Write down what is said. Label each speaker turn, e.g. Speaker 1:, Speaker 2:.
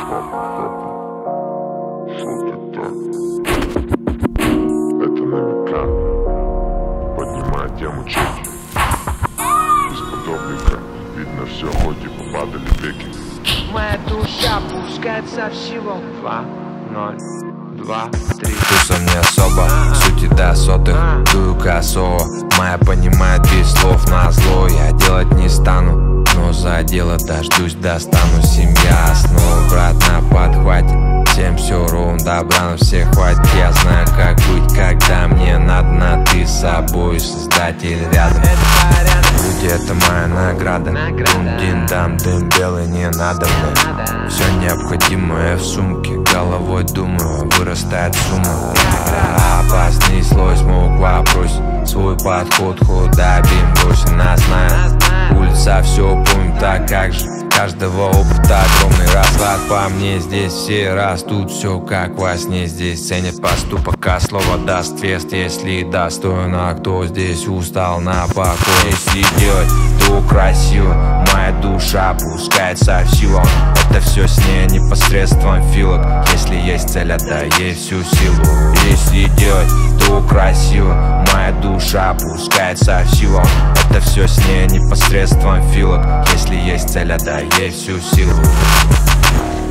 Speaker 1: Это на века. Поднимает тему чеки. Из-под облика видно все, хоть и попадали веки.
Speaker 2: Моя душа пускается всего 2, 0, 2, 3.
Speaker 3: Вкуса не особо, сути до сотых, дую косово. Моя понимает без слов на зло. Я делать не стану, но за дело дождусь, достану. Семья снова, брат на подхвате. Всем все ровно, добра на всех хватит. Я знаю, как быть, когда мне надо. На ты с собой, создатель рядом. Люди, это моя награда. Дин дам, дым белый, не надо мне. Все необходимое в сумке. Головой думаю, вырастает сумма. Опасный слой, смог вопрос. Свой подход, хода, бим, бросен, нас знает. Улица все помнит, так как же. Каждого опыта огромный разлад. По мне здесь все растут, все как во сне. Здесь ценят поступок, а слово даст вест. Если достойно, кто здесь устал на покой. Если делать, то красиво. Моя душа опускается в силу. Это все с ней непосредством филок. Если есть цель, отдай ей всю силу. Если делать, то красиво. Моя душа опускается в силу. Это все с ней непосредством филок. Если есть цель, отдай ей всю силу.